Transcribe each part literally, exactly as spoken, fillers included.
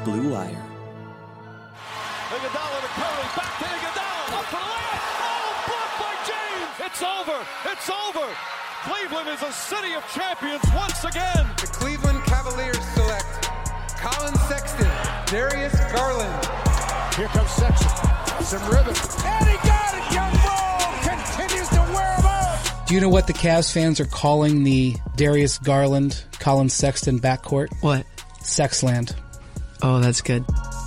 Blue Wire. Iguodala to Curry, back to Iguodala, up for the layup. Oh, blocked by James. It's over. It's over. Cleveland is a city of champions once again. The Cleveland Cavaliers select Colin Sexton, Darius Garland. Here comes Sexton. Some ribbon. And he got it. Young Bull continues to wear him out. Do you know what the Cavs fans are calling the Darius Garland, Colin Sexton backcourt? What? Sexland. Oh, that's good.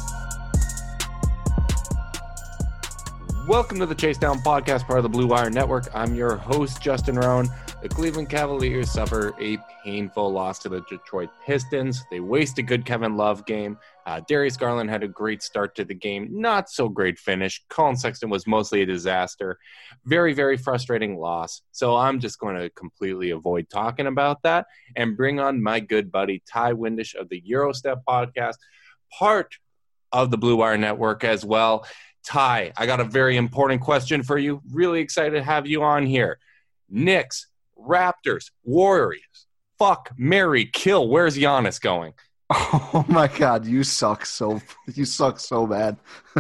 Welcome to the Chase Down Podcast, part of the Blue Wire Network. I'm your host, Justin Roan. The Cleveland Cavaliers suffer a painful loss to the Detroit Pistons. They waste a good Kevin Love game. Uh, Darius Garland had a great start to the game. Not so great finish. Colin Sexton was mostly a disaster. Very, very frustrating loss. So I'm just going to completely avoid talking about that and bring on my good buddy, Ty Windish of the Eurostep Podcast, part of the Blue Wire Network as well. Ty, I got a very important question for you. Really excited to have you on here. Knicks, Raptors, Warriors, fuck, marry, kill. Where's Giannis going? Oh my God, you suck so you suck so bad.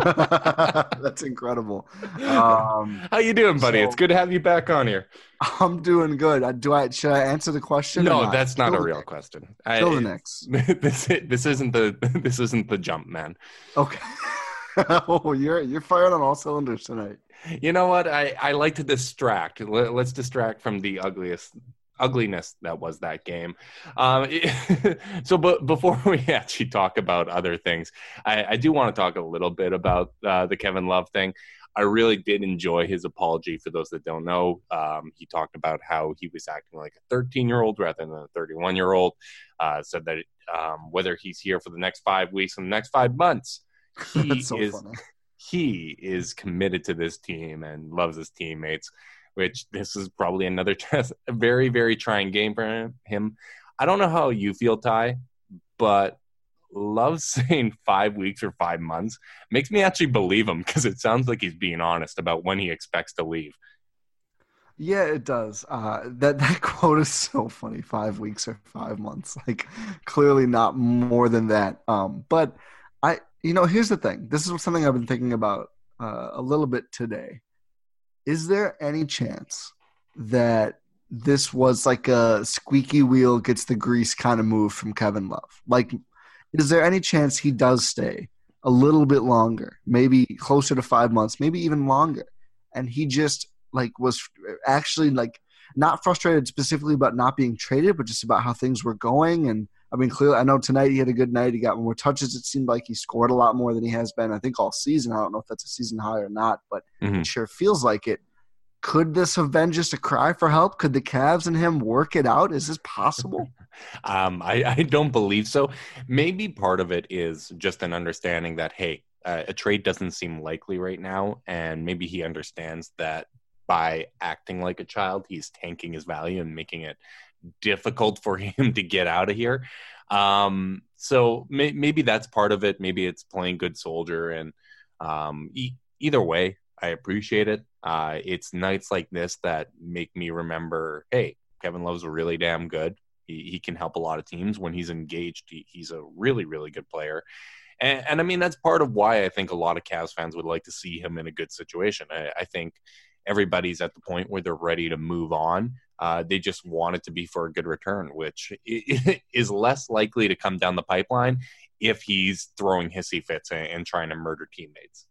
That's incredible. Um, How you doing, buddy? so, it's good to have you back on here. I'm doing good. Do I should I answer the question? No, not? that's not Still a the real Knicks. question. Still I, the Knicks. This this isn't the this isn't the jump, man. Okay. Oh, you're you're firing on all cylinders tonight. You know what? I, I like to distract. Let, let's distract from the ugliest ugliness that was that game. Um, so, but before we actually talk about other things, I, I do want to talk a little bit about uh, the Kevin Love thing. I really did enjoy his apology. For those that don't know, um, he talked about how he was acting like a thirteen-year-old rather than a thirty-one-year-old. Uh, said that um, whether he's here for the next five weeks and the next five months, he so is funny. he is committed to this team and loves his teammates, which this is probably another test, a very, very trying game for him. I don't know how you feel, Ty, but Love saying five weeks or five months makes me actually believe him because it sounds like he's being honest about when he expects to leave. Yeah, it does. Uh, that that quote is so funny. Five weeks or five months, like clearly not more than that. Um, but I, you know, here's the thing. This is something I've been thinking about uh, a little bit today. Is there any chance that this was like a squeaky wheel gets the grease kind of move from Kevin Love? Like, is there any chance he does stay a little bit longer, maybe closer to five months, maybe even longer? And he just like was actually like not frustrated specifically about not being traded, but just about how things were going. And I mean, clearly, I know tonight he had a good night. He got more touches. It seemed like he scored a lot more than he has been, I think, all season. I don't know if that's a season high or not, but Mm-hmm. it sure feels like it. Could this have been just a cry for help? Could the Cavs and him work it out? Is this possible? um, I, I don't believe so. Maybe part of it is just an understanding that, hey, uh, a trade doesn't seem likely right now, and maybe he understands that by acting like a child, he's tanking his value and making it difficult for him to get out of here. Um, so may, maybe that's part of it. Maybe it's playing good soldier, and um, e- either way, I appreciate it. Uh, it's nights like this that make me remember, hey, Kevin Love's really damn good. He, he can help a lot of teams when he's engaged. He, he's a really, really good player. And, and I mean, that's part of why I think a lot of Cavs fans would like to see him in a good situation. I, I think everybody's at the point where they're ready to move on. Uh, they just want it to be for a good return, which is less likely to come down the pipeline if he's throwing hissy fits and, and trying to murder teammates.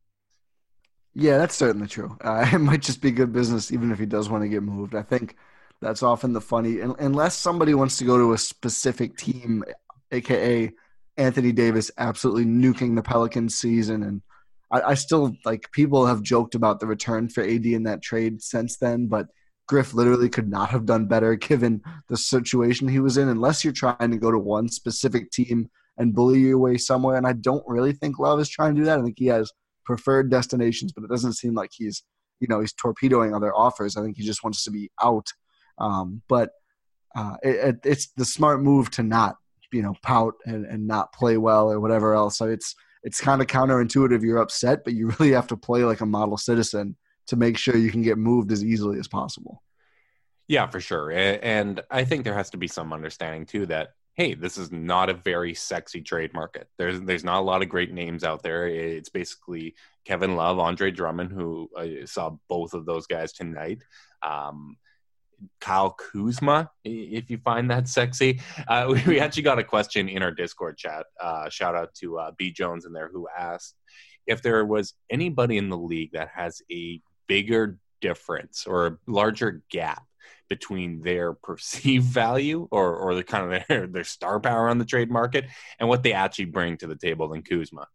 Yeah, that's certainly true. Uh, it might just be good business even if he does want to get moved. I think that's often the funny – unless somebody wants to go to a specific team, a k a. Anthony Davis absolutely nuking the Pelicans season. And I, I still – like people have joked about the return for A D in that trade since then, but Griff literally could not have done better given the situation he was in unless you're trying to go to one specific team and bully your way somewhere. And I don't really think Love is trying to do that. I think he has – preferred destinations, but it doesn't seem like he's, you know, he's torpedoing other offers. I think he just wants to be out. Um, but uh, it, it, it's the smart move to not, you know, pout and, and not play well or whatever else. So it's it's kind of counterintuitive. You're upset, but you really have to play like a model citizen to make sure you can get moved as easily as possible. Yeah, for sure. And I think there has to be some understanding, too, that hey, this is not a very sexy trade market. There's there's not a lot of great names out there. It's basically Kevin Love, Andre Drummond, who I saw both of those guys tonight. Um, Kyle Kuzma, if you find that sexy. Uh, we, we actually got a question in our Discord chat. Uh, shout out to uh, B Jones in there, who asked if there was anybody in the league that has a bigger difference or a larger gap between their perceived value or or the kind of their, their star power on the trade market and what they actually bring to the table than Kuzma.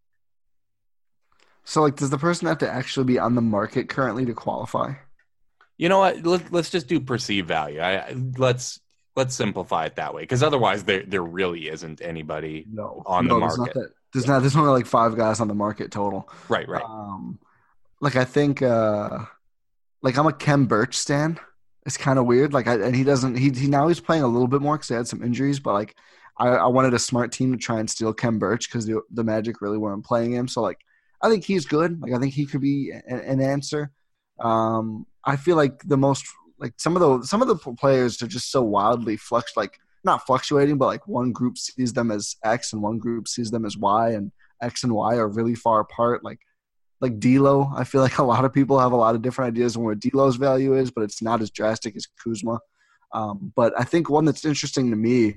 So, like, does the person have to actually be on the market currently to qualify? You know what? Let, let's just do perceived value. I, let's let's simplify it that way, because otherwise there there really isn't anybody no, on no, the there's market. Not that, there's not. There's only like five guys on the market total. Right, right. Um, like I think, uh, like I'm a Kem Birch stan. It's kind of weird. Like, I, and he doesn't. He he now he's playing a little bit more because he had some injuries. But like, I, I wanted a smart team to try and steal Kem Birch because the the Magic really weren't playing him. So like, I think he's good. Like, I think he could be an, an answer. Um, I feel like the most like some of the some of the players are just so wildly flux like not fluctuating, but like one group sees them as X and one group sees them as Y, and X and Y are really far apart. Like like D'Lo, I feel like a lot of people have a lot of different ideas on what D'Lo's value is, but it's not as drastic as Kuzma. Um, but I think one that's interesting to me,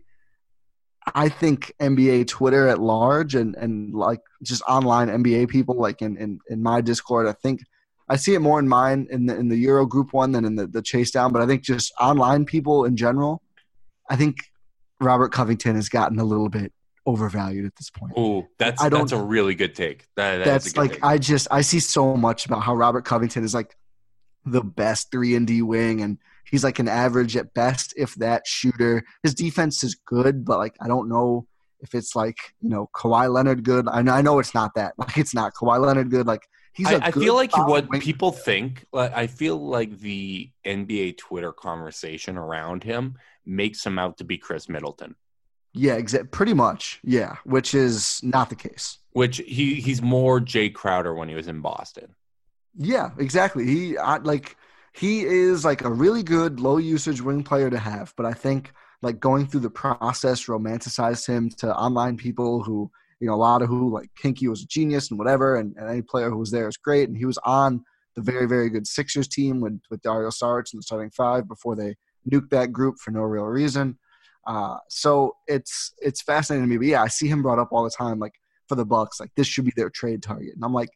I think N B A Twitter at large and and like just online N B A people, like in in, in my Discord, I think. I see it more in mine in the in the Euro group one than in the, the chase down, but I think just online people in general, I think Robert Covington has gotten a little bit overvalued at this point. Oh, that's I don't, that's a really good take. That, that that's is a good like take. I just I see so much about how Robert Covington is like the best three and D wing, and he's like an average at best, if that shooter. His defense is good, but like I don't know if it's like, you know, Kawhi Leonard good. I know I know it's not that. Like it's not Kawhi Leonard good. Like He's I, I feel like what wing. people think, like, I feel like the N B A Twitter conversation around him makes him out to be Chris Middleton. Yeah, exa- pretty much. Yeah, which is not the case. Which he he's more Jay Crowder when he was in Boston. Yeah, exactly. He I, like he is like a really good low usage wing player to have, but I think like going through the process romanticized him to online people who, you know, a lot of who like Kinky was a genius and whatever, and, and any player who was there is great. And he was on the very, very good Sixers team with, with Dario Saric in the starting five before they nuked that group for no real reason. Uh, so it's it's fascinating to me. But yeah, I see him brought up all the time, like for the Bucks, like this should be their trade target. And I'm like,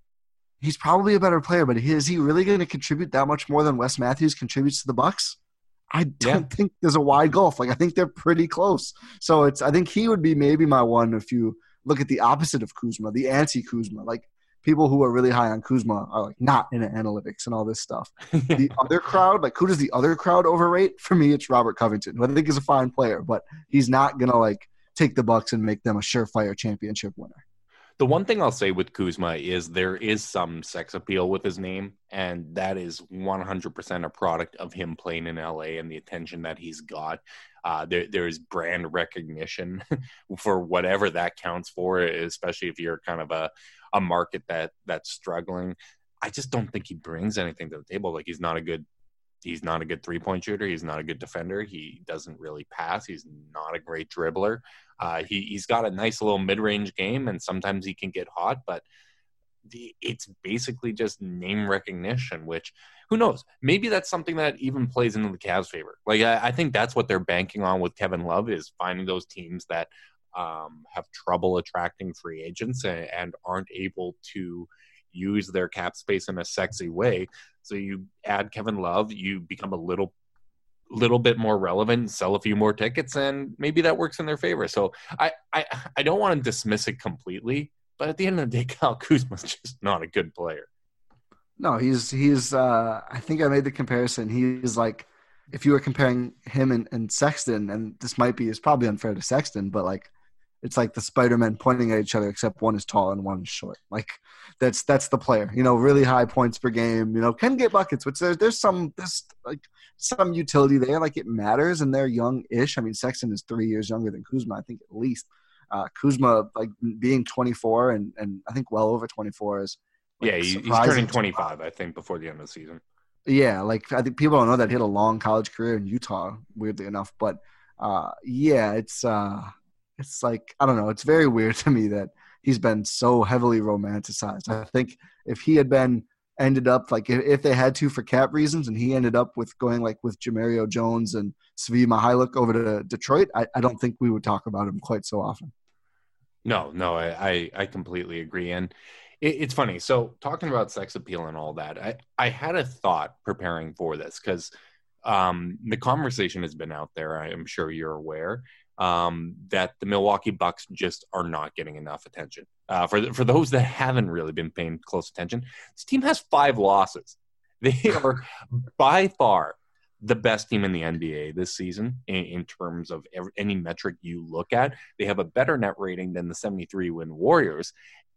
he's probably a better player, but is he really going to contribute that much more than Wes Matthews contributes to the Bucks? I don't yeah. think there's a wide gulf. Like I think they're pretty close. So it's I think he would be maybe my one if you look at the opposite of Kuzma, the anti-Kuzma. Like people who are really high on Kuzma are like not in analytics and all this stuff. The other crowd, like who does the other crowd overrate? For me, it's Robert Covington, who I think is a fine player, but he's not gonna like take the Bucks and make them a surefire championship winner. The one thing I'll say with Kuzma is there is some sex appeal with his name, and that is one hundred percent a product of him playing in L A and the attention that he's got. Uh, there, there's brand recognition for whatever that counts for, especially if you're kind of a, a market that that's struggling. I just don't think he brings anything to the table. Like he's not a good He's not a good three-point shooter. He's not a good defender. He doesn't really pass. He's not a great dribbler. Uh, he, he's got a nice little mid-range game, and sometimes he can get hot, but the, it's basically just name recognition, which, who knows? Maybe that's something that even plays into the Cavs' favor. Like, I, I think that's what they're banking on with Kevin Love, is finding those teams that um, have trouble attracting free agents and, and aren't able to use their cap space in a sexy way. So you add Kevin Love, you become a little little bit more relevant, sell a few more tickets, and maybe that works in their favor. So I I, I don't want to dismiss it completely, but at the end of the day, Kyle Kuzma's just not a good player. No, he's he's uh, I think I made the comparison. He's like, if you were comparing him and, and Sexton, and this might be, it's probably unfair to Sexton, but like it's like the Spider-Men pointing at each other, except one is tall and one is short. Like that's that's the player, you know, really high points per game, you know, can get buckets, which there's there's some there's like some utility there, like it matters, and they're young-ish. I mean, Sexton is three years younger than Kuzma, I think at least. Uh, Kuzma, like being twenty-four and and I think well over twenty-four is like, yeah, he, he's turning twenty-five, I think, before the end of the season. Yeah, like I think people don't know that he had a long college career in Utah, weirdly enough, but. uh, yeah, it's uh, it's like I don't know. It's very weird to me that he's been so heavily romanticized. I think if he had been ended up like if, if they had to for cap reasons, and he ended up with going like with Jamario Jones and Svi Mihailuk over to Detroit, I, I don't think we would talk about him quite so often. No, no, I, I, I completely agree. And it, it's funny. So talking about sex appeal and all that, I, I had a thought preparing for this because um, the conversation has been out there. I am sure you're aware um, that the Milwaukee Bucks just are not getting enough attention. Uh, for, for those that haven't really been paying close attention, this team has five losses. They are by far the best team in the N B A this season in, in terms of every, any metric you look at. They have a better net rating than the seventy-three win Warriors,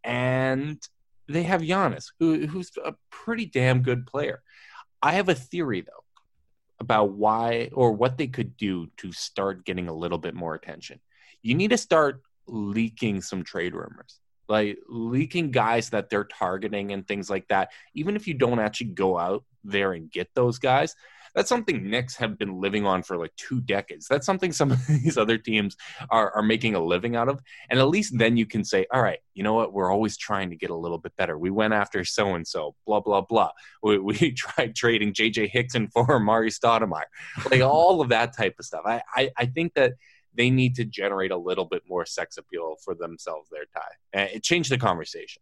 and they have Giannis, who, who's a pretty damn good player. I have a theory, though, about why or what they could do to start getting a little bit more attention. You need to start leaking some trade rumors, like leaking guys that they're targeting and things like that. Even if you don't actually go out there and get those guys, that's something Knicks have been living on for like two decades. That's something some of these other teams are, are making a living out of. And at least then you can say, all right, you know what? We're always trying to get a little bit better. We went after so-and-so, blah, blah, blah. We, we tried trading J J Hickson for Mari Stoudemire. Like all of that type of stuff. I, I, I think that they need to generate a little bit more sex appeal for themselves there, Ty. And it changed the conversation.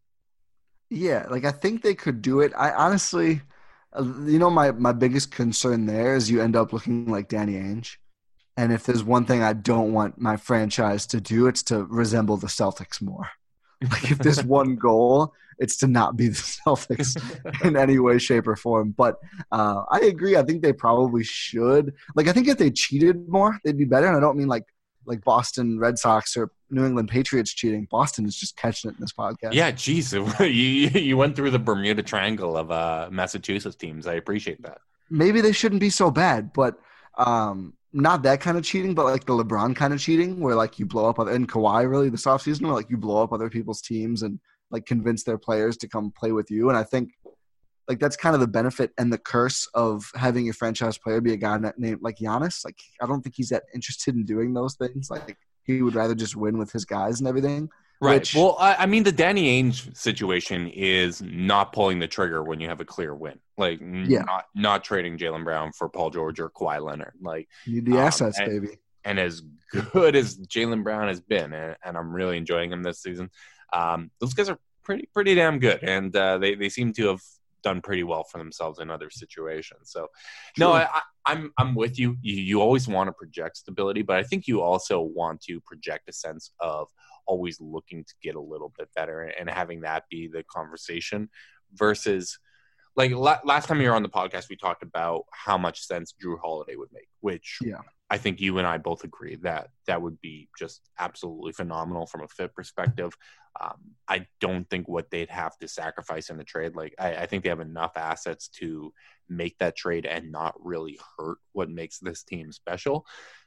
Yeah, like I think they could do it. I honestly – you know, my, my biggest concern there is you end up looking like Danny Ainge. And if there's one thing I don't want my franchise to do, it's to resemble the Celtics more. Like if there's one goal, it's to not be the Celtics in any way, shape, or form. But uh, I agree. I think they probably should. Like I think if they cheated more, they'd be better. And I don't mean like like Boston Red Sox or New England Patriots cheating. Boston is just catching it in this podcast. Yeah, geez. you, you went through the Bermuda Triangle of uh, Massachusetts teams. I appreciate that. Maybe they shouldn't be so bad, but um, not that kind of cheating, but like the LeBron kind of cheating where like you blow up other, and Kawhi really this offseason where like you blow up other people's teams and like convince their players to come play with you. And I think like that's kind of the benefit and the curse of having your franchise player be a guy named like Giannis. Like I don't think he's that interested in doing those things. Like he would rather just win with his guys and everything. Right. Which, well, I, I mean, the Danny Ainge situation is not pulling the trigger when you have a clear win. Like yeah. not not trading Jaylen Brown for Paul George or Kawhi Leonard. Like you need the um, assets, and, baby. And as good as Jaylen Brown has been, and, and I'm really enjoying him this season, um, those guys are pretty pretty damn good, and uh, they they seem to have done pretty well for themselves in other situations. So True. no, I, I, I'm, I'm with you. you. You always want to project stability, but I think you also want to project a sense of always looking to get a little bit better and having that be the conversation versus like la- last time you were on the podcast, we talked about how much sense Drew Holiday would make, which yeah. I think you and I both agree that that would be just absolutely phenomenal from a fit perspective. Um, I don't think what they'd have to sacrifice in the trade. Like I, I think they have enough assets to make that trade and not really hurt what makes this team special.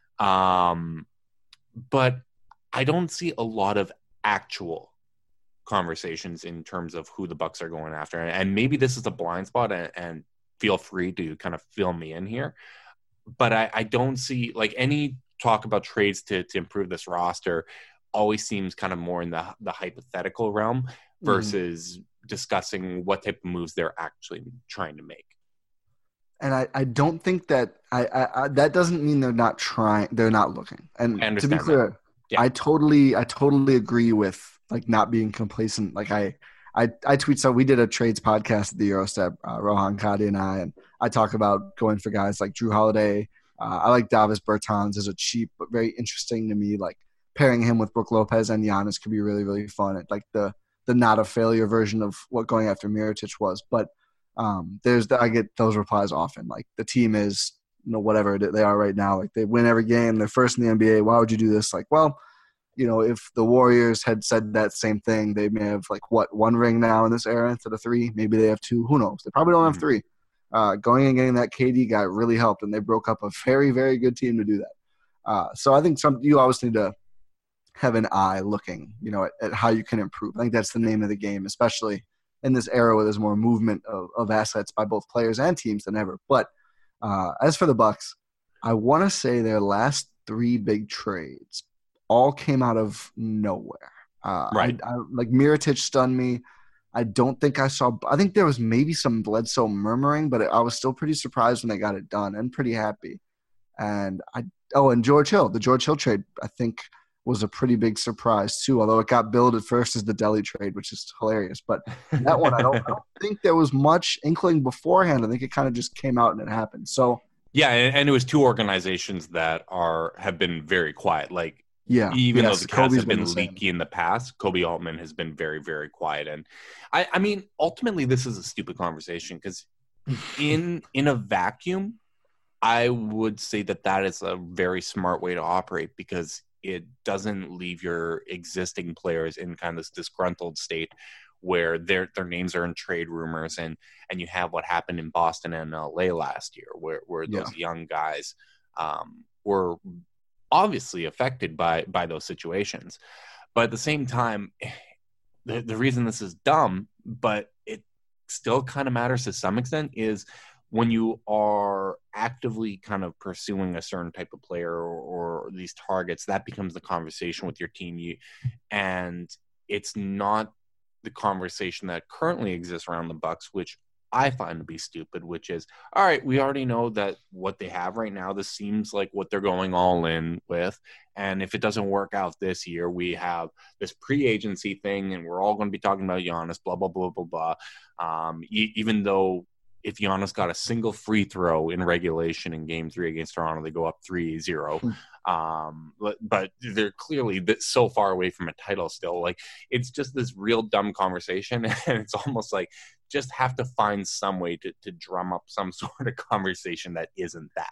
Um, but I don't see a lot of actual conversations in terms of who the Bucks are going after. And maybe this is a blind spot, and, and feel free to kind of fill me in here. But I, I don't see like any talk about trades to, to improve this roster always seems kind of more in the, the hypothetical realm versus mm. discussing what type of moves they're actually trying to make. And I, I don't think that I, I, I that doesn't mean they're not trying. They're not looking. And to be clear, yeah. I totally, I totally agree with like not being complacent. Like I, I, I tweet. So we did a trades podcast at the Eurostep, uh, Rohan Kadi and I, and I talk about going for guys like Drew Holiday. Uh, I like Davis Bertans as a cheap, but very interesting to me. Like pairing him with Brook Lopez and Giannis could be really, really fun. It, like the the not a failure version of what going after Mirotic was. But um, there's the, I get those replies often. Like the team is, you know, whatever they are right now. Like they win every game. They're first in the N B A. Why would you do this? Like, well, you know, if the Warriors had said that same thing, they may have like what one ring now in this era instead of three. Maybe they have two. Who knows? They probably don't have three. Uh, going and getting that K D guy really helped, and they broke up a very, very good team to do that. Uh, so I think some you always need to have an eye looking, you know, at, at how you can improve. I think that's the name of the game, especially in this era where there's more movement of, of assets by both players and teams than ever. But uh, as for the Bucks, I want to say their last three big trades. All came out of nowhere. Uh, Right. I, I, like Mirotic stunned me. I don't think I saw. I think there was maybe some Bledsoe murmuring, but I was still pretty surprised when they got it done and pretty happy. And I oh, and George Hill, the George Hill trade, I think was a pretty big surprise too. Although it got billed at first as the Delhi trade, which is hilarious. But that one, I don't, I don't think there was much inkling beforehand. I think it kind of just came out and it happened. So yeah, and, and it was two organizations that are have been very quiet. Like. Yeah, Even yes, though the Cavs Kobe's have been, been leaky in the past, Kobe Altman has been very, very quiet. And I, I mean, ultimately, this is a stupid conversation because in in a vacuum, I would say that that is a very smart way to operate because it doesn't leave your existing players in kind of this disgruntled state where their their names are in trade rumors and and you have what happened in Boston and L A last year where where those Yeah. young guys um, were obviously affected by by those situations. But at the same time, the, the reason this is dumb, but it still kind of matters to some extent, is when you are actively kind of pursuing a certain type of player or, or these targets, that becomes the conversation with your team. You, and it's not the conversation that currently exists around the Bucks, which I find to be stupid, which is, all right, we already know that what they have right now, this seems like what they're going all in with. And if it doesn't work out this year, we have this pre-agency thing and we're all going to be talking about Giannis, blah, blah, blah, blah, blah. Um, e- even though if Giannis got a single free throw in regulation in game three against Toronto, they go up three zero. Um, but, but they're clearly so far away from a title still. Like, it's just this real dumb conversation. And it's almost like, just have to find some way to, to drum up some sort of conversation that isn't that.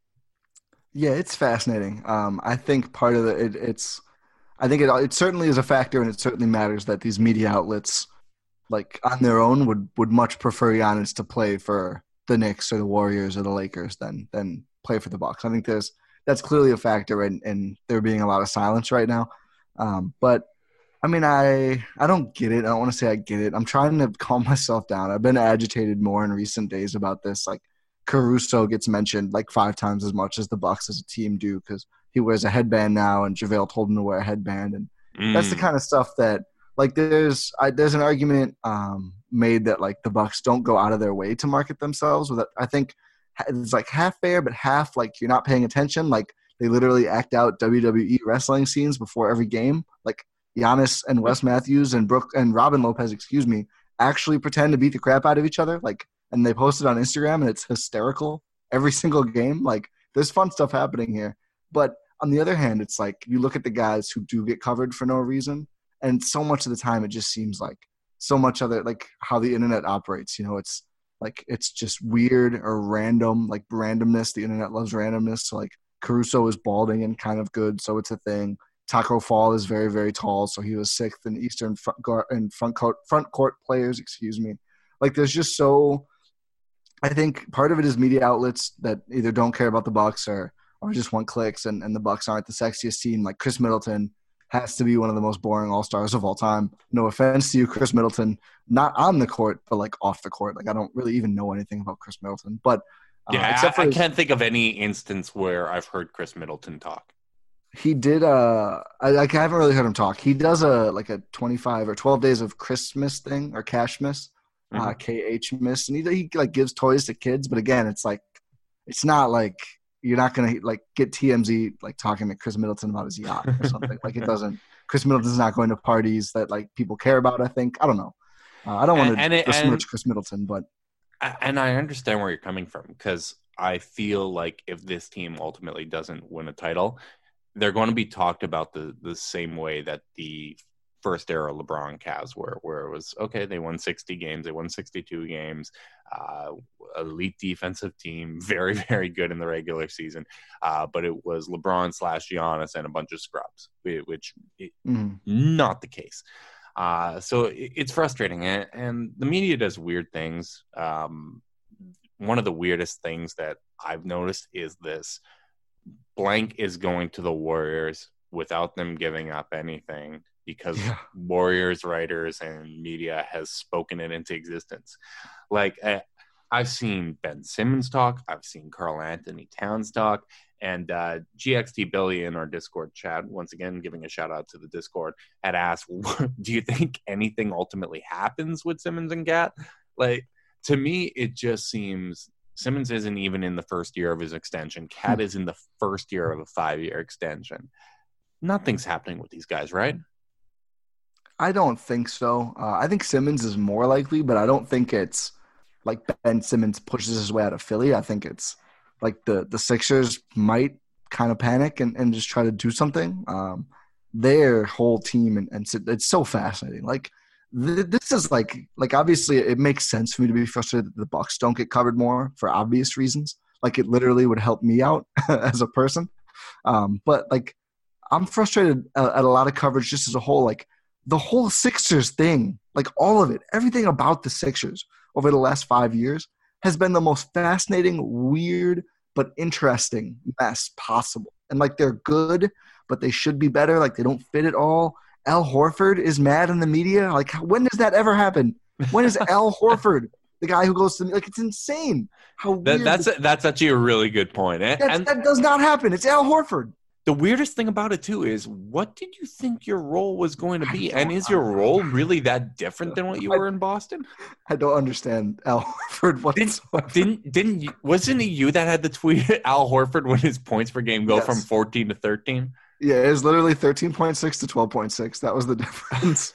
Yeah, it's fascinating. Um, I think part of the, it, it's, I think it, it certainly is a factor and it certainly matters that these media outlets, like on their own, would, would much prefer Giannis to play for the Knicks or the Warriors or the Lakers than, than play for the Bucks. I think there's, that's clearly a factor and, and there being a lot of silence right now. Um, but I mean, I I don't get it. I don't want to say I get it. I'm trying to calm myself down. I've been agitated more in recent days about this. Like Caruso gets mentioned like five times as much as the Bucks as a team do because he wears a headband now, and JaVale told him to wear a headband, and mm. that's the kind of stuff that like there's I, there's an argument um, made that like the Bucks don't go out of their way to market themselves. With I think it's like half fair, but half like you're not paying attention. Like they literally act out W W E wrestling scenes before every game, like. Giannis and Wes Matthews and Brooke and Robin Lopez, excuse me, actually pretend to beat the crap out of each other. Like, and they post it on Instagram and it's hysterical every single game. Like, there's fun stuff happening here. But on the other hand, it's like you look at the guys who do get covered for no reason. And so much of the time, it just seems like so much other, like how the internet operates, you know, it's like, it's just weird or random, like randomness. The internet loves randomness. So like Caruso is balding and kind of good. So it's a thing. Taco Fall is very, very tall, so he was sixth in Eastern front guard and front court front court players. Excuse me. Like, there's just so. I think part of it is media outlets that either don't care about the Bucks or or just want clicks, and, and the Bucks aren't the sexiest team. Like Chris Middleton has to be one of the most boring All Stars of all time. No offense to you, Chris Middleton, not on the court, but like off the court. Like I don't really even know anything about Chris Middleton, but uh, yeah, except for I, I his, can't think of any instance where I've heard Chris Middleton talk. He did. Uh, I, I haven't really heard him talk. He does a like a twenty-five or twelve days of Christmas thing or Cashmas, mm-hmm. uh, K H miss, and he he like gives toys to kids. But again, it's like it's not like you're not gonna like get T M Z like talking to Chris Middleton about his yacht or something. Like it doesn't. Chris Middleton's not going to parties that like people care about. I think I don't know. Uh, I don't want to besmirch Chris Middleton, but and I understand where you're coming from because I feel like if this team ultimately doesn't win a title, they're going to be talked about the, the same way that the first era LeBron Cavs were, where it was, okay, they won sixty games, they won sixty-two games, uh, elite defensive team, very, very good in the regular season. Uh, but it was LeBron slash Giannis and a bunch of scrubs, which is mm. not the case. Uh, so it, it's frustrating. And, and the media does weird things. Um, one of the weirdest things that I've noticed is this: blank is going to the Warriors without them giving up anything because yeah. Warriors writers and media has spoken it into existence. Like uh, I've seen Ben Simmons talk, I've seen Karl Anthony Towns talk, And uh, G X T Billy in our Discord chat, once again, giving a shout out to the Discord, had asked, do you think anything ultimately happens with Simmons and Cat? Like, to me, it just seems Simmons isn't even in the first year of his extension. Cat is in the first year of a five-year extension. Nothing's happening with these guys, right? I don't think so. Uh, I think Simmons is more likely, but I don't think it's like Ben Simmons pushes his way out of Philly. I think it's like the, the Sixers might kind of panic and, and just try to do something. Um, their whole team, and, and it's so fascinating. Like, th- this is like, like obviously it makes sense for me to be frustrated that the Bucks don't get covered more for obvious reasons. Like, it literally would help me out as a person. Um, but like, I'm frustrated at, at a lot of coverage just as a whole. Like, the whole Sixers thing, like all of it, everything about the Sixers over the last five years has been the most fascinating, weird, but interesting mess possible. And like, they're good, but they should be better. Like, they don't fit at all. Al Horford is mad in the media. Like, when does that ever happen? When is Al Horford the guy who goes to the, like, it's insane how that, weird that's a, that's actually a really good point. And, and that does not happen. It's Al Horford. The weirdest thing about it, too, is what did you think your role was going to be? And is your role really that different than what you were in Boston? I don't understand Al Horford whatsoever. Didn't, didn't, didn't you, wasn't it you that had the tweet Al Horford when his points per game go yes. from fourteen to thirteen? Yeah, it was literally thirteen point six to twelve point six. That was the difference.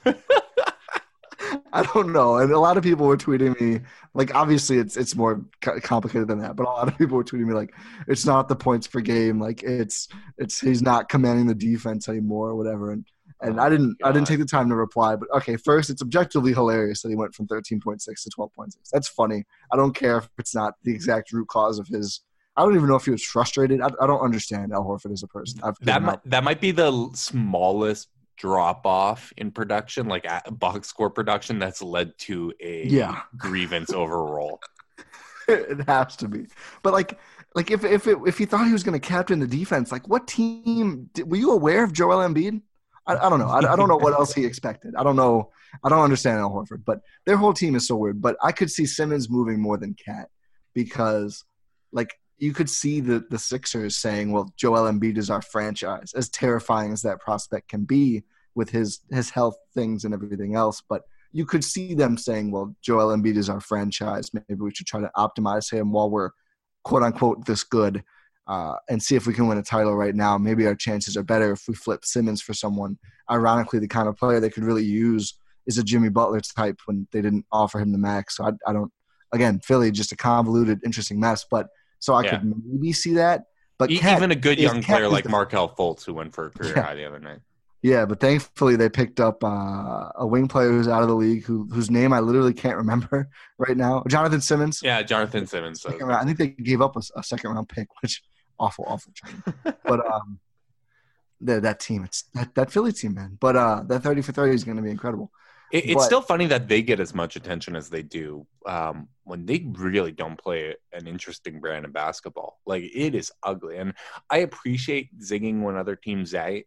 I don't know. And a lot of people were tweeting me, like, obviously it's it's more complicated than that, but a lot of people were tweeting me like, it's not the points per game, like it's it's he's not commanding the defense anymore or whatever. And and oh I didn't God. I didn't take the time to reply. But okay, first, it's objectively hilarious that he went from thirteen point six to twelve point six. That's funny. I don't care if it's not the exact root cause of his. I don't even know if he was frustrated. I, I don't understand Al Horford as a person. I've that might, that might be the smallest drop off in production, like a box score production, that's led to a yeah. grievance overall. It has to be. But like, like if if it, if he thought he was going to captain the defense, like what team did, were you aware of Joel Embiid? I, I don't know. I, I don't know what else he expected. I don't know. I don't understand Al Horford, but their whole team is so weird. But I could see Simmons moving more than Cat because, like, you could see the, the Sixers saying, well, Joel Embiid is our franchise, as terrifying as that prospect can be with his, his health things and everything else. But you could see them saying, well, Joel Embiid is our franchise. Maybe we should try to optimize him while we're, quote unquote, this good uh, and see if we can win a title right now. Maybe our chances are better if we flip Simmons for someone. Ironically, the kind of player they could really use is a Jimmy Butler type when they didn't offer him the max. So I, I don't – again, Philly, just a convoluted, interesting mess. But – So I yeah. could maybe see that. But e- Cat even a good young player like the, Markelle Fultz, who went for a career yeah. high the other night. Yeah, but thankfully they picked up uh, a wing player who's out of the league, who whose name I literally can't remember right now. Jonathan Simmons. Yeah, Jonathan Simmons. So. I think they gave up a, a second round pick, which awful, awful trade. But um, the, that team, it's that, that Philly team, man. But uh, that thirty for thirty is going to be incredible. It, it's but, still funny that they get as much attention as they do um, when they really don't play an interesting brand of basketball. Like, it is ugly. And I appreciate zigging when other teams zag.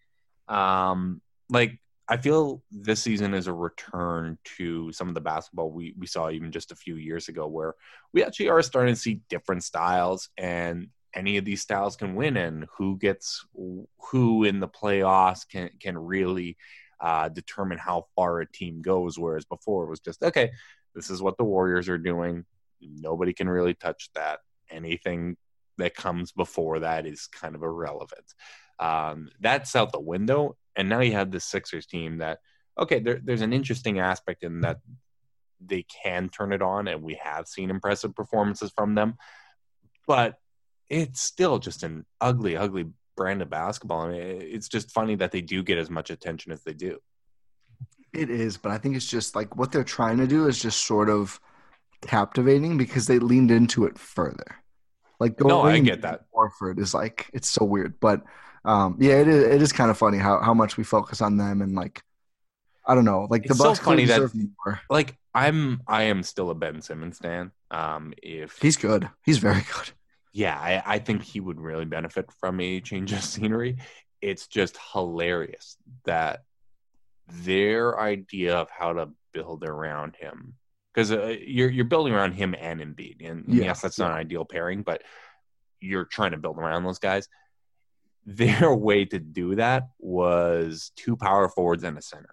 Um, like, I feel this season is a return to some of the basketball we, we saw even just a few years ago, where we actually are starting to see different styles, and any of these styles can win, and who gets who in the playoffs can, can really – Uh, determine how far a team goes, whereas before it was just, okay, this is what the Warriors are doing. Nobody can really touch that. Anything that comes before that is kind of irrelevant. Um, that's out the window, and now you have the Sixers team that, okay, there, there's an interesting aspect in that they can turn it on, and we have seen impressive performances from them, but it's still just an ugly, ugly brand of basketball. I mean, it's just funny that they do get as much attention as they do. It is, but I think it's just like what they're trying to do is just sort of captivating because they leaned into it further. Like, no, I get that. Warford is like, it's so weird, but um, yeah, it is. It is kind of funny how how much we focus on them, and like, I don't know, like the it's Bucks so funny that more. like I'm I am still a Ben Simmons fan. Um, if he's good, he's very good. Yeah, I, I think he would really benefit from a change of scenery. It's just hilarious that their idea of how to build around him, because uh, you're you're building around him and Embiid, and yeah, yes, that's yeah. not an ideal pairing, but you're trying to build around those guys. Their way to do that was two power forwards and a center.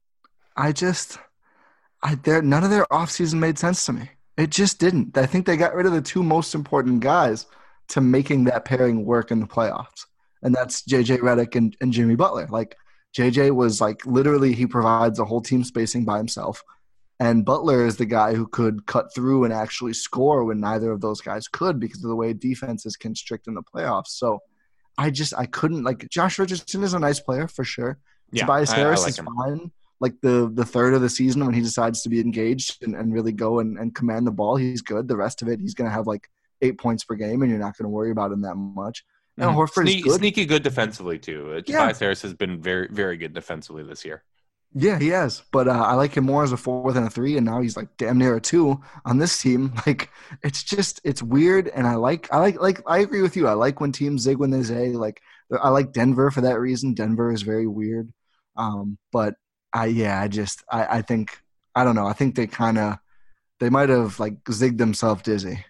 I just, I there none of their offseason made sense to me. It just didn't. I think they got rid of the two most important guys to making that pairing work in the playoffs, and that's J J Redick and, and Jimmy Butler. Like J J was like literally he provides a whole team spacing by himself, and Butler is the guy who could cut through and actually score when neither of those guys could because of the way defenses constrict in the playoffs. So I just I couldn't like Josh Richardson is a nice player for sure. Yeah, Tobias I, Harris I like is him. fine. Like the the third of the season when he decides to be engaged and, and really go and, and command the ball, he's good. The rest of it, he's going to have like eight points per game, and you're not going to worry about him that much. And Mm-hmm. Horford Sneaky, is good. sneaky good defensively too. Uh, Yeah. Tobias Harris has been very, very good defensively this year. Yeah, he has. But uh, I like him more as a four than a three, and now he's like damn near a two on this team. Like it's just it's weird, and I like I like like I agree with you. I like when teams zig when they zag. Like I like Denver for that reason. Denver is very weird. Um, but I yeah, I just I, I think I don't know. I think they kind of they might have like zigged themselves dizzy.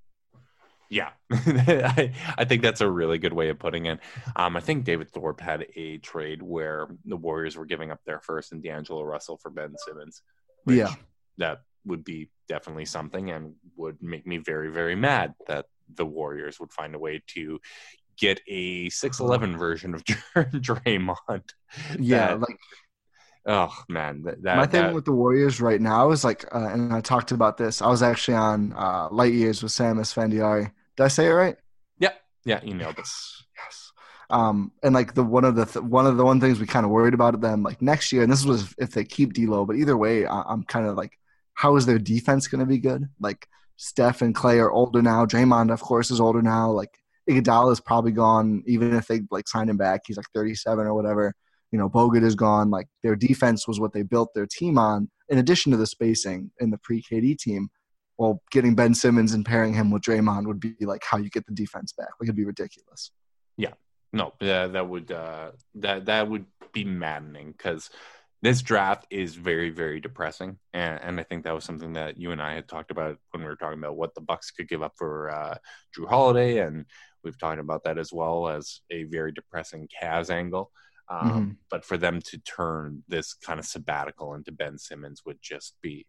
Yeah, I, I think that's a really good way of putting it. Um, I think David Thorpe had a trade where the Warriors were giving up their first and D'Angelo Russell for Ben Simmons. Which Yeah. That would be definitely something and would make me very, very mad that the Warriors would find a way to get a six eleven version of Draymond. Yeah, That- like oh, man. That, that, my thing that- with the Warriors right now is like, uh, and I talked about this. I was actually on uh, Light Years with Sam Esfandiari. Did I say it right? yeah, yeah, you nailed it. Yes. Um, and like the one of the th- one of the one things we kind of worried about them like next year, and this was if they keep D'Lo, but either way, I- I'm kind of like, how is their defense going to be good? Like Steph and Clay are older now. Draymond, of course, is older now. Like Iguodala is probably gone. Even if they like sign him back, he's like thirty-seven or whatever. You know, Bogut is gone. Like their defense was what they built their team on. In addition to the spacing in the pre-K D team, well, getting Ben Simmons and pairing him with Draymond would be like how you get the defense back. Like it'd be ridiculous. No, yeah, that would uh, that that would be maddening because this draft is very, very depressing, and, and I think that was something that you and I had talked about when we were talking about what the Bucks could give up for uh, Drew Holiday, and we've talked about that as well as a very depressing Cavs angle. Um, Mhm. But for them to turn this kind of sabbatical into Ben Simmons would just be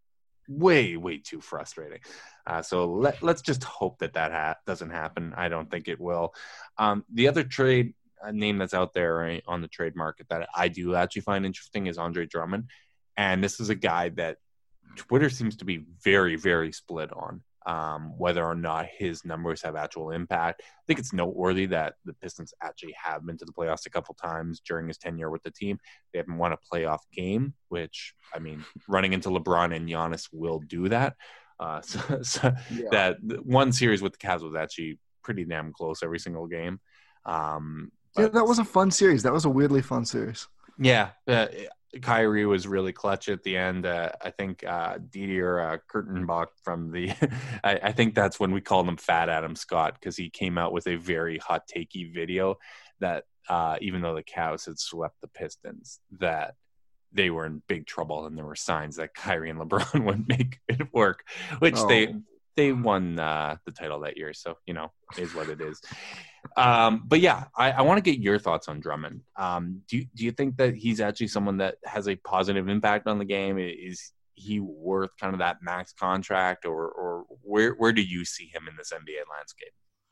way, way too frustrating. Uh, so let, let's just hope that that ha- doesn't happen. I don't think it will. Um, the other trade uh, name that's out there right, on the trade market that I do actually find interesting is Andre Drummond. And this is a guy that Twitter seems to be very, very split on. Um, whether or not his numbers have actual impact. I think it's noteworthy that the Pistons actually have been to the playoffs a couple times during his tenure with the team. They haven't won a playoff game, which, I mean, running into LeBron and Giannis will do that. Uh, so, so Yeah. that one series with the Cavs was actually pretty damn close every single game. Um, Yeah, but- that was a fun series. That was a weirdly fun series. yeah, uh, Kyrie was really clutch at the end. Uh, I think uh, Didier uh, Kurtenbach from the – I, I think that's when we called him Fat Adam Scott because he came out with a very hot takey video that uh, even though the Cavs had swept the Pistons, that they were in big trouble and there were signs that Kyrie and LeBron would make it work, which they Oh. they won uh, the title that year. So, you know, is what it is. Um, but yeah, I, I want to get your thoughts on Drummond. Um, do you, do you think that he's actually someone that has a positive impact on the game? Is he worth kind of that max contract, or or where where do you see him in this N B A landscape?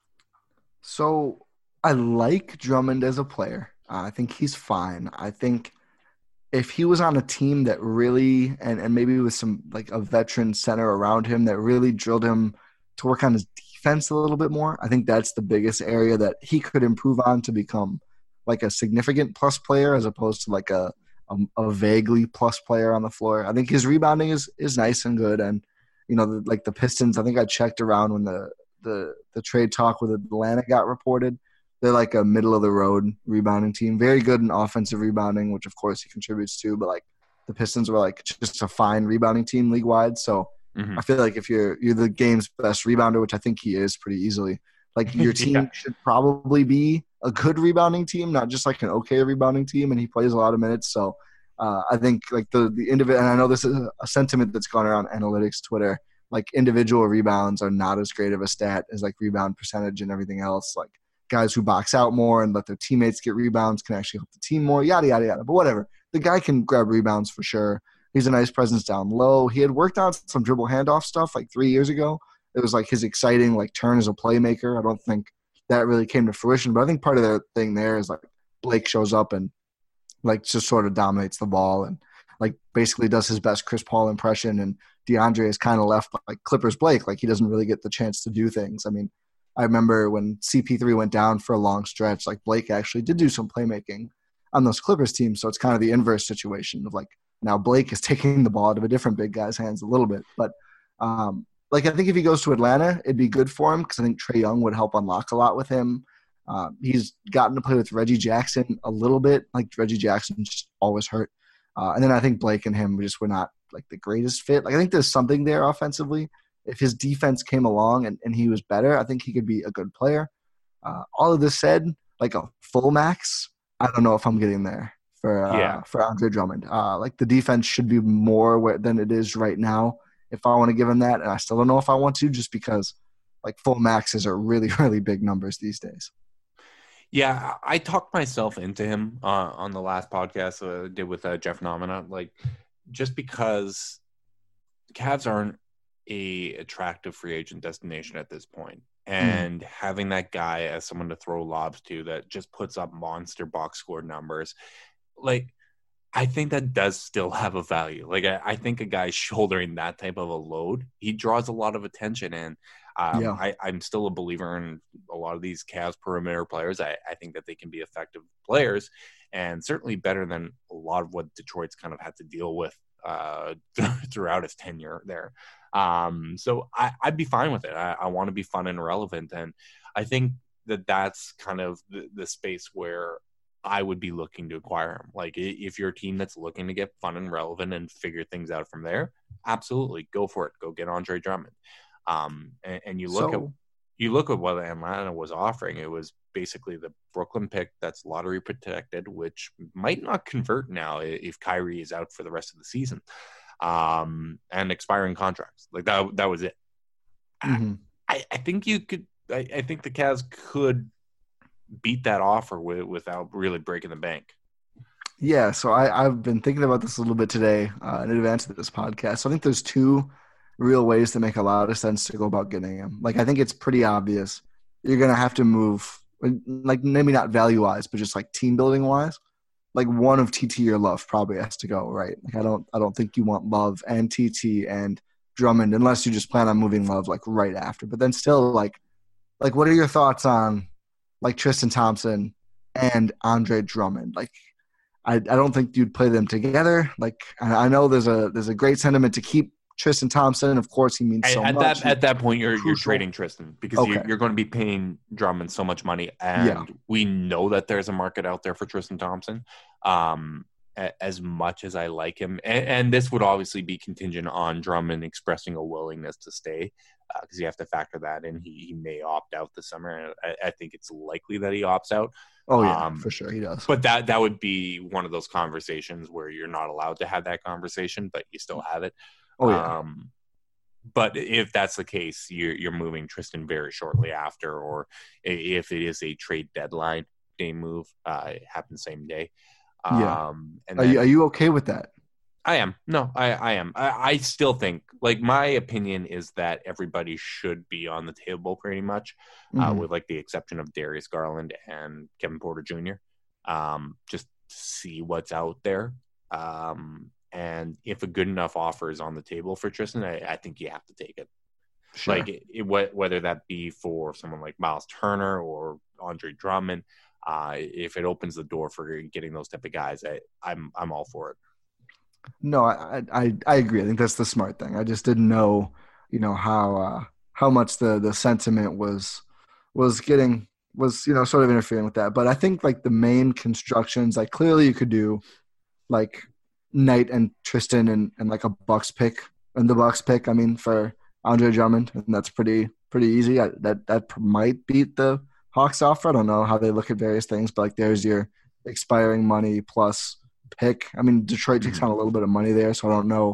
So I like Drummond as a player. Uh, I think he's fine. I think if he was on a team that really, and, and maybe with some like a veteran center around him that really drilled him to work on his defense a little bit more, I think that's the biggest area that he could improve on to become like a significant plus player as opposed to like a, a, a vaguely plus player on the floor. I think his rebounding is, is nice and good. And, you know, the, like the Pistons, I think I checked around when the, the, the trade talk with Atlanta got reported. They're like a middle of the road rebounding team. Very good in offensive rebounding, which of course he contributes to, but like the Pistons were like just a fine rebounding team league wide. So Mhm. I feel like if you're you're the game's best rebounder, which I think he is pretty easily, like your team Yeah. should probably be a good rebounding team, not just like an okay rebounding team. And he plays a lot of minutes, so uh, I think like the the individual. And I know this is a sentiment that's gone around analytics Twitter like individual rebounds are not as great of a stat as like rebound percentage and everything else. Like guys who box out more and let their teammates get rebounds can actually help the team more, yada, yada, yada. But whatever. The guy can grab rebounds for sure. He's a nice presence down low. He had worked on some dribble handoff stuff like three years ago. It was like his exciting like turn as a playmaker. I don't think that really came to fruition, but I think part of the thing there is like Blake shows up and like just sort of dominates the ball and like basically does his best Chris Paul impression, and DeAndre is kind of left like Clippers Blake. Like he doesn't really get the chance to do things. I mean, I remember when C P three went down for a long stretch, like Blake actually did do some playmaking on those Clippers teams. So it's kind of the inverse situation of like now Blake is taking the ball out of a different big guy's hands a little bit. But um, like I think if he goes to Atlanta, it'd be good for him because I think Trae Young would help unlock a lot with him. Um, he's gotten to play with Reggie Jackson a little bit. Like Reggie Jackson just always hurt. Uh, and then I think Blake and him just were not like the greatest fit. Like I think there's something there offensively. If his defense came along and, and he was better, I think he could be a good player. Uh, all of this said, like a full max, I don't know if I'm getting there for uh, yeah. for Andre Drummond. Uh, like the defense should be more where, than it is right now if I want to give him that. And I still don't know if I want to just because like full maxes are really, really big numbers these days. Yeah, I talked myself into him uh, on the last podcast uh, I did with uh, Jeff Nomina. Like, just because Cavs aren't a attractive free agent destination at this point, and mm. having that guy as someone to throw lobs to that just puts up monster box score numbers, like I think that does still have a value. Like I, I think a guy shouldering that type of a load, he draws a lot of attention in. Um, yeah. I, I'm still a believer in a lot of these Cavs perimeter players. I, I think that they can be effective players and certainly better than a lot of what Detroit's kind of had to deal with uh, throughout his tenure there. Um, so I, I'd be fine with it. I, I want to be fun and relevant. And I think that that's kind of the, the space where I would be looking to acquire him. Like if you're a team that's looking to get fun and relevant and figure things out from there, absolutely go for it. Go get Andre Drummond. Um, and, and you look so, at you look at what Atlanta was offering. It was basically the Brooklyn pick that's lottery protected, which might not convert now if Kyrie is out for the rest of the season, um, and expiring contracts. Like that, that was it. Mm-hmm. I, I think you could. I, I think the Cavs could beat that offer with, without really breaking the bank. Yeah. So I, I've been thinking about this a little bit today uh, in advance of this podcast. So I think there's two real ways that make a lot of sense to go about getting him. Like, I think it's pretty obvious you're going to have to move, like maybe not value-wise, but just like team-building-wise. Like one of T T or Love probably has to go, right? Like I don't I don't think you want Love and T T and Drummond unless you just plan on moving Love like right after. But then still, like, like what are your thoughts on like Tristan Thompson and Andre Drummond? Like, I I don't think you'd play them together. Like I, I know there's a there's a great sentiment to keep Tristan Thompson, of course, he means so at much. That, at that point, you're Crucial. you're trading Tristan because okay. you're, you're going to be paying Drummond so much money, and yeah. we know that there's a market out there for Tristan Thompson. Um, as much as I like him, and, and this would obviously be contingent on Drummond expressing a willingness to stay, because uh, you have to factor that in. He, he may opt out this summer. I, I think it's likely that he opts out. Oh yeah, um, for sure he does. But that that would be one of those conversations where you're not allowed to have that conversation, but you still have it. Oh yeah. Um, but if that's the case, you're you're moving Tristan very shortly after, or if it is a trade deadline day move, uh, it happens same day. Um, yeah. And are then, you are you okay with that? I am. No, I, I am. I, I still think, like, my opinion is that everybody should be on the table pretty much, mm-hmm. uh, with like the exception of Darius Garland and Kevin Porter Junior Um, just to see what's out there. Um, And if a good enough offer is on the table for Tristan, I, I think you have to take it. Sure. Like it, it, whether that be for someone like Miles Turner or Andre Drummond, uh, if it opens the door for getting those type of guys, I, I'm I'm all for it. No, I, I I agree. I think that's the smart thing. I just didn't know, you know, how uh, how much the the sentiment was was getting was you know sort of interfering with that. But I think like the main constructions, like clearly you could do, like. Knight and Tristan and, and like a Bucks pick and the Bucks pick. I mean, for Andre Drummond, and that's pretty pretty easy. I, that that might beat the Hawks offer. I don't know how they look at various things, but like there's your expiring money plus pick. I mean, Detroit takes on a little bit of money there, so I don't know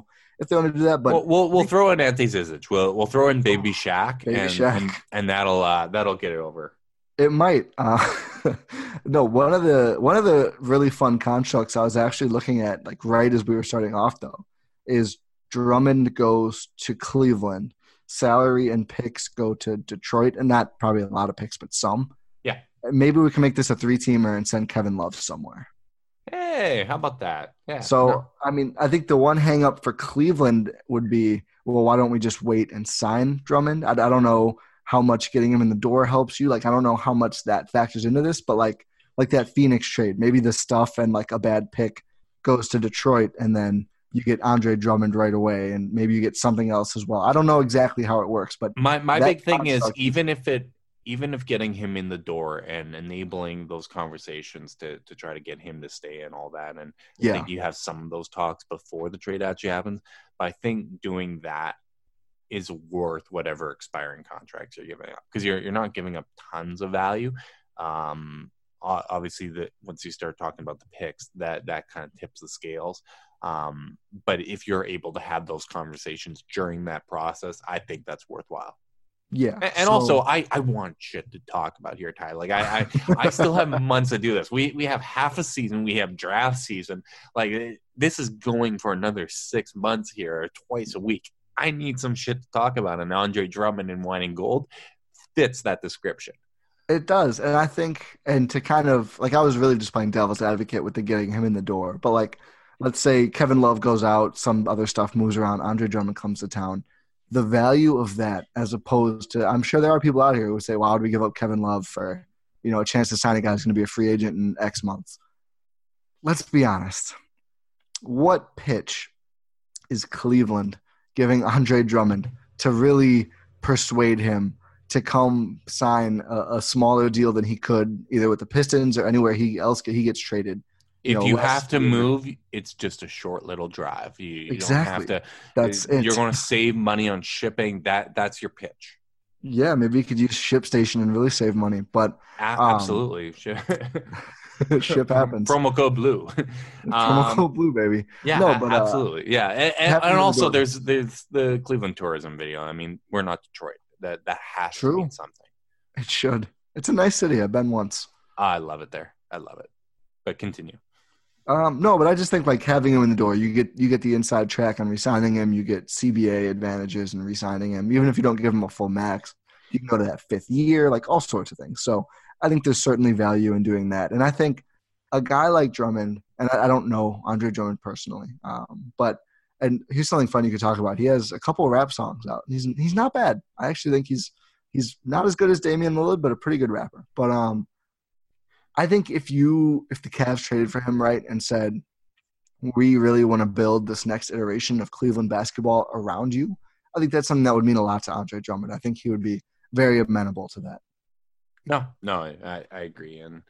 if they want to do that. But we'll we'll, we'll throw in Ante Zizic. We'll we'll throw in Baby Shaq, Baby and, Shaq. and and that'll uh, that'll get it over. It might. Uh, no, one of the one of the really fun constructs I was actually looking at, like right as we were starting off, though, is Drummond goes to Cleveland, salary and picks go to Detroit, and not probably a lot of picks, but some. Yeah. Maybe we can make this a three-teamer and send Kevin Love somewhere. Hey, how about that? Yeah. So, no. I mean, I think the one hang-up for Cleveland would be, well, why don't we just wait and sign Drummond? I, I don't know how much getting him in the door helps you. Like, I don't know how much that factors into this, but like like that Phoenix trade, maybe the stuff and like a bad pick goes to Detroit, and then you get Andre Drummond right away, and maybe you get something else as well. I don't know exactly how it works, but my my big thing is construct- even if it even if getting him in the door and enabling those conversations to to try to get him to stay and all that, and Yeah. I think you have some of those talks before the trade actually happens. But I think doing that is worth whatever expiring contracts you're giving up, because you're you're not giving up tons of value. Um, o- obviously, that once you start talking about the picks, that that kind of tips the scales. Um, but if you're able to have those conversations during that process, I think that's worthwhile. Yeah. And, and so- also, I, I want shit to talk about here, Ty. Like, I I, I still have months to do this. We we have half a season. We have draft season. Like, this is going for another six months here, twice a week. I need some shit to talk about, and Andre Drummond in Wine and Gold fits that description. It does. And I think, and to kind of, like, I was really just playing devil's advocate with the getting him in the door. But, like, let's say Kevin Love goes out, some other stuff moves around, Andre Drummond comes to town. The value of that, as opposed to, I'm sure there are people out here who would say, why would we give up Kevin Love for, you know, a chance to sign a guy who's going to be a free agent in X months? Let's be honest. What pitch is Cleveland giving Andre Drummond to really persuade him to come sign a, a smaller deal than he could either with the Pistons or anywhere he else he gets traded? If know, you less have to favor- move, it's just a short little drive. You, you Exactly. don't have to. That's it. You're going to save money on shipping. That that's your pitch. Yeah, maybe you could use ShipStation and really save money, but A- Um, absolutely. ship happens. Promo code blue. Promo Um, code blue, baby. Yeah, No, a- but, uh, absolutely. Yeah, and, and, happy and with also the- there's there's the Cleveland tourism video. I mean, we're not Detroit. That that has True. to mean something. It should. It's a nice city. I've been once. I love it there. I love it. But continue. Um, no, but I just think like having him in the door, you get you get the inside track on re-signing him. You get C B A advantages in re-signing him, even if you don't give him a full max. You can go to that fifth year, like all sorts of things. So I think there's certainly value in doing that. And I think a guy like Drummond, and I, I don't know Andre Drummond personally, um, but and here's something fun you could talk about. He has a couple of rap songs out. He's he's not bad. I actually think he's he's not as good as Damian Lillard, but a pretty good rapper. But um. I think if you if the Cavs traded for him right and said, we really want to build this next iteration of Cleveland basketball around you, I think that's something that would mean a lot to Andre Drummond. I think he would be very amenable to that. No, no, I, I agree, and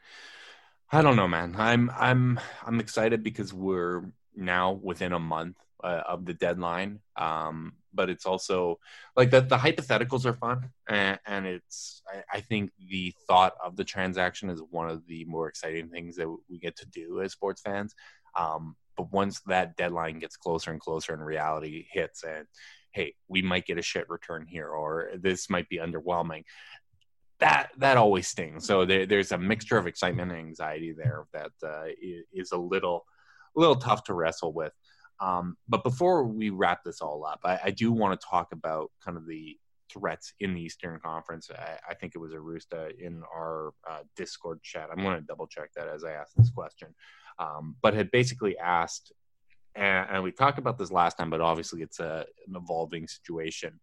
I don't know, man. I'm I'm I'm excited because we're now within a month uh, of the deadline. Um, but it's also like the the hypotheticals are fun, and, and it's I, I think the thought of the transaction is one of the more exciting things that we get to do as sports fans. Um, but once that deadline gets closer and closer and reality hits, and hey, we might get a shit return here, or this might be underwhelming. That that always stings. So there, there's a mixture of excitement and anxiety there that uh, is a little, a little tough to wrestle with. Um, but before we wrap this all up, I, I do want to talk about kind of the threats in the Eastern Conference. I, I think it was Arusta in our uh, Discord chat. I'm going to double check that as I ask this question, um, but had basically asked, and, and we talked about this last time, but obviously it's a, an evolving situation.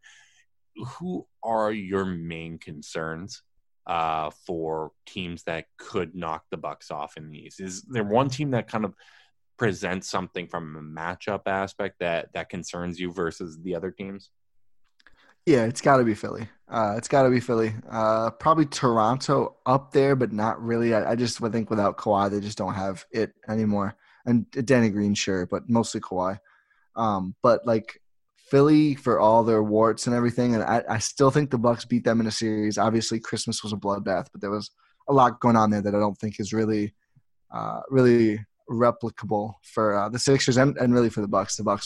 Who are your main concerns uh, for teams that could knock the Bucks off in the East? Is there one team that kind of presents something from a matchup aspect that that concerns you versus the other teams? Yeah, it's got to be Philly. Uh, it's got to be Philly. Uh, probably Toronto up there, but not really. I, I just would think without Kawhi, they just don't have it anymore. And Danny Green, sure, but mostly Kawhi. Um, but like Philly, for all their warts and everything, and I, I still think the Bucks beat them in a series. Obviously, Christmas was a bloodbath, but there was a lot going on there that I don't think is really, uh, really replicable for uh, the Sixers and, and really for the Bucks. The Bucks were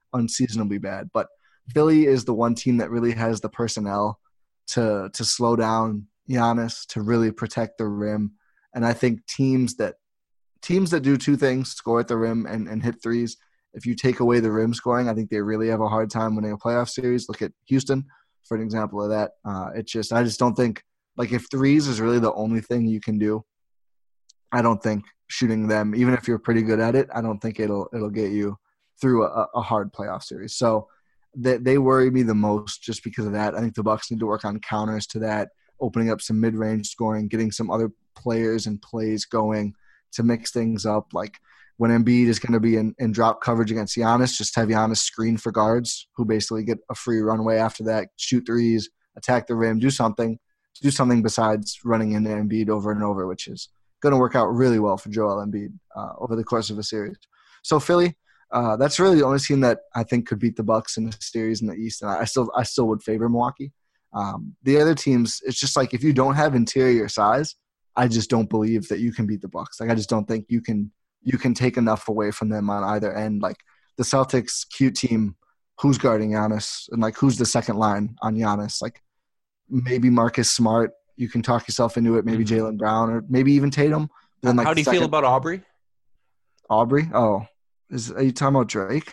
unseasonably bad. But Philly is the one team that really has the personnel to to slow down Giannis, to really protect the rim. And I think teams that teams that do two things, score at the rim and, and hit threes, if you take away the rim scoring, I think they really have a hard time winning a playoff series. Look at Houston for an example of that. Uh, it's just I just don't think like if threes is really the only thing you can do, I don't think shooting them, even if you're pretty good at it, I don't think it'll it'll get you through a, a hard playoff series. So they, they worry me the most just because of that. I think the Bucks need to work on counters to that, opening up some mid-range scoring, getting some other players and plays going to mix things up. Like when Embiid is going to be in, in drop coverage against Giannis, just have Giannis screen for guards who basically get a free runway after that, shoot threes, attack the rim, do something, do something besides running into Embiid over and over, which is going to work out really well for Joel Embiid uh, over the course of a series. So Philly, uh, that's really the only team that I think could beat the Bucks in the series in the East, and I still I still would favor Milwaukee. Um, the other teams, it's just like if you don't have interior size, I just don't believe that you can beat the Bucks. Like I just don't think you can you can take enough away from them on either end. Like the Celtics cute team, who's guarding Giannis, and like who's the second line on Giannis? Like maybe Marcus Smart. You can talk yourself into it. Maybe Mm-hmm. Jaylen Brown or maybe even Tatum. Then, like, How do you second, feel about Aubrey? Aubrey? Oh, is are you talking about Drake?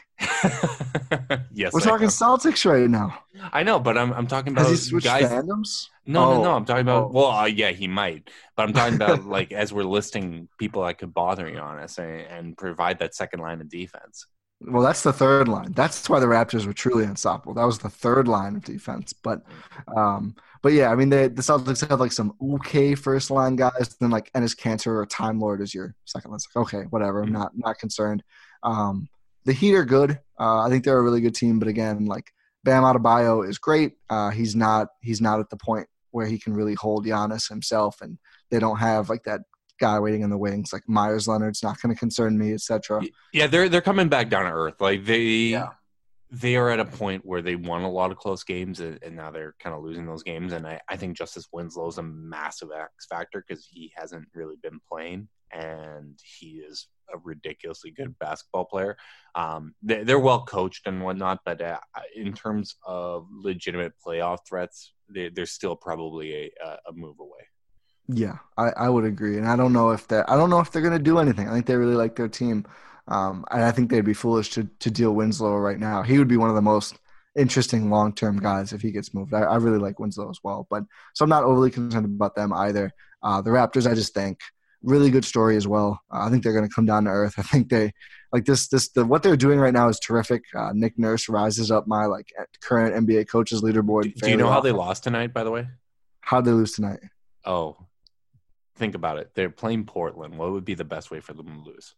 Yes, We're I talking am. Celtics right now. I know, but I'm I'm talking Has about he switched guys. fandoms? No, no, no. Oh, I'm talking about. oh. Well, uh, yeah, he might, but I'm talking about like as we're listing people that could bother Giannis and, and provide that second line of defense. Well, that's the third line. That's why the Raptors were truly unstoppable. That was the third line of defense. But, um, but yeah, I mean, they, the Celtics have like some okay first line guys. Then like Enes Kanter or Time Lord is your second line. It's like, okay, whatever. I'm not not concerned. Um, the Heat are good. Uh, I think they're a really good team. But again, like Bam Adebayo is great. Uh, he's not he's not at the point where he can really hold Giannis himself, and they don't have like that guy waiting in the wings. Like Myers Leonard's not going to concern me, et cetera. Yeah, they're they're coming back down to earth. Like they Yeah. they are at a point where they won a lot of close games, and, and now they're kind of losing those games. And I, I think Justice Winslow is a massive X factor because he hasn't really been playing, and he is a ridiculously good basketball player. Um, they, they're well coached and whatnot, but uh, in terms of legitimate playoff threats, they, they're still probably a, a move away. Yeah, I, I would agree, and I don't know if that I don't know if they're going to do anything. I think they really like their team, um, and I think they'd be foolish to to deal Winslow right now. He would be one of the most interesting long term guys if he gets moved. I, I really like Winslow as well, but so I'm not overly concerned about them either. Uh, the Raptors, I just think, really good story as well. Uh, I think they're going to come down to earth. I think they like this this the what they're doing right now is terrific. Uh, Nick Nurse rises up my like current N B A coaches leaderboard. Do, do you know how they often. lost tonight? By the way, How'd they lose tonight? oh. Think about it. They're playing Portland. What would be the best way for them to lose?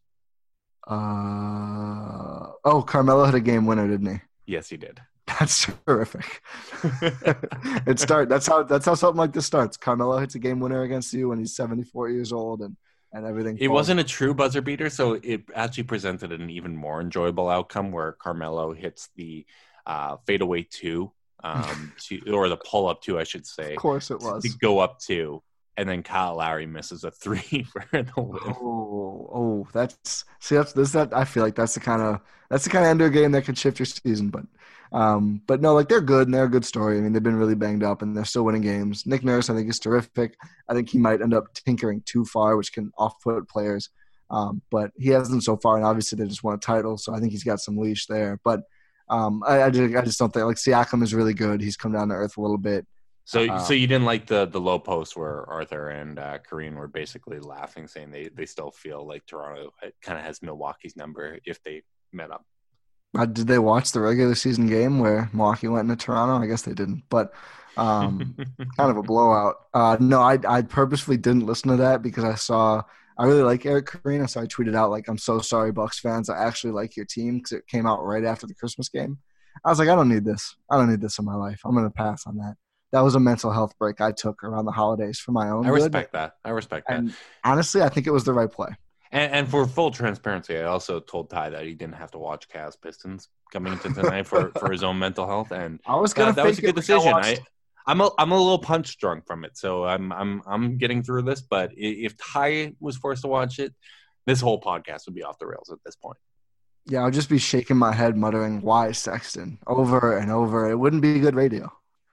Uh oh, Carmelo had a game winner, didn't he? Yes, he did. That's terrific. it start. That's how. That's how something like this starts. Carmelo hits a game winner against you when he's seventy-four years old, and and everything. It wasn't a true buzzer beater, so it actually presented an even more enjoyable outcome where Carmelo hits the uh, fadeaway two, um, to, or the pull up two, I should say. Of course, it was. To go up two. And then Kyle Lowry misses a three for the win. Oh, oh, that's see, that's this. That I feel like that's the kind of that's the kind of ender game that could shift your season. But, um, but no, like they're good and they're a good story. I mean, they've been really banged up and they're still winning games. Nick Nurse, I think, is terrific. I think he might end up tinkering too far, which can off-put players. Um, but he hasn't so far, and obviously they just won a title, so I think he's got some leash there. But um, I, I just, I just don't think like Siakam is really good. He's come down to earth a little bit. So, Um, so you didn't like the the low post where Arthur and uh, Kareem were basically laughing, saying they, they still feel like Toronto kind of has Milwaukee's number if they met up. Uh, did they watch the regular season game where Milwaukee went into Toronto? I guess they didn't, but um, kind of a blowout. Uh, no, I I purposefully didn't listen to that because I saw I really like Eric Carino, so I tweeted out like, "I'm so sorry, Bucks fans. I actually like your team," because it came out right after the Christmas game. I was like, I don't need this. I don't need this in my life. I'm going to pass on that. That was a mental health break I took around the holidays for my own I good. respect that. I respect that. And honestly, I think it was the right play. And, and for full transparency, I also told Ty that he didn't have to watch Cavs Pistons coming into tonight for, for his own mental health, and I was gonna that, that was a fake good it like I decision. watched- I, I'm a I'm a little punch drunk from it, so I'm I'm I'm getting through this. But i- if Ty was forced to watch it, this whole podcast would be off the rails at this point. Yeah, I'll just be shaking my head, muttering, "Why Sexton?" over and over. It wouldn't be good radio.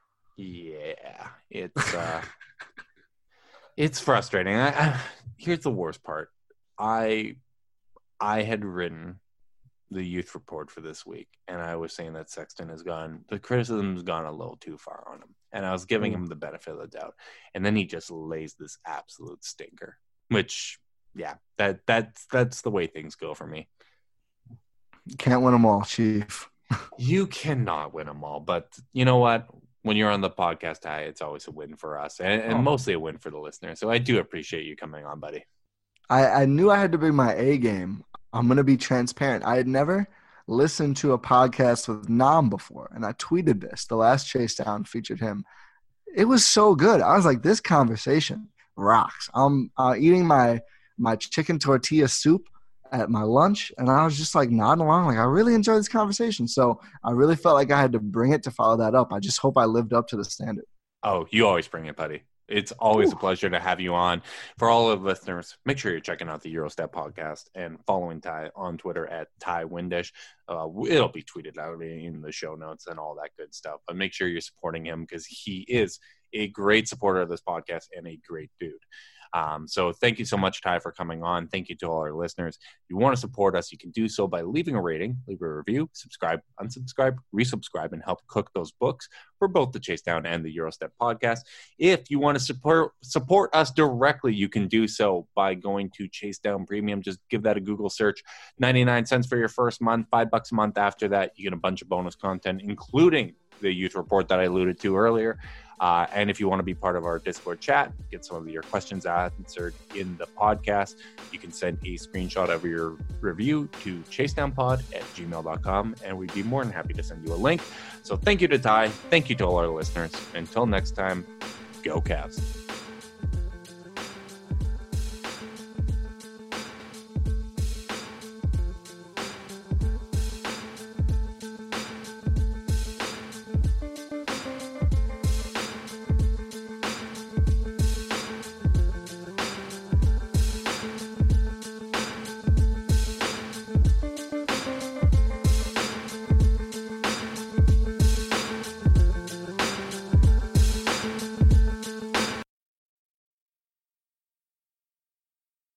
Yeah, it's uh, it's frustrating. I, I, here's the worst part. I I had written the youth report for this week, and I was saying that Sexton has gone, the criticism has gone a little too far on him, and I was giving mm. him the benefit of the doubt, and then he just lays this absolute stinker, which, yeah, that that's that's the way things go for me. Can't win them all, Chief. You cannot win them all, but you know what? When you're on the podcast, Ty, it's always a win for us, and, and oh. mostly a win for the listener. So I do appreciate you coming on, buddy. I, I knew I had to bring my A game. I'm going to be transparent. I had never listened to a podcast with Nam before, and I tweeted this. The last Chase Down featured him. It was so good. I was like, this conversation rocks. I'm uh, eating my my chicken tortilla soup at my lunch, and I was just like nodding along. Like, I really enjoyed this conversation. So I really felt like I had to bring it to follow that up. I just hope I lived up to the standard. Oh, you always bring it, buddy. It's always Ooh. a pleasure to have you on. For all of the listeners, make sure you're checking out the Eurostep podcast and following Ty on Twitter at Ty Windish. Uh, it'll be tweeted out in the show notes and all that good stuff. But make sure you're supporting him because he is a great supporter of this podcast and a great dude. Um, so thank you so much, Ty, for coming on. Thank you to all our listeners. If you want to support us, you can do so by leaving a rating, leave a review, subscribe, unsubscribe, resubscribe, and help cook those books for both the Chase Down and the Eurostep podcast. If you want to support support us directly, you can do so by going to Chase Down Premium. Just give that a Google search. ninety-nine cents for your first month, five bucks a month after that. You get a bunch of bonus content, including the youth report that I alluded to earlier. Uh, and if you want to be part of our Discord chat, get some of your questions answered in the podcast, you can send a screenshot of your review to chasedownpod at gmail dot com, and we'd be more than happy to send you a link. So thank you to Ty. Thank you to all our listeners. Until next time, go Cavs.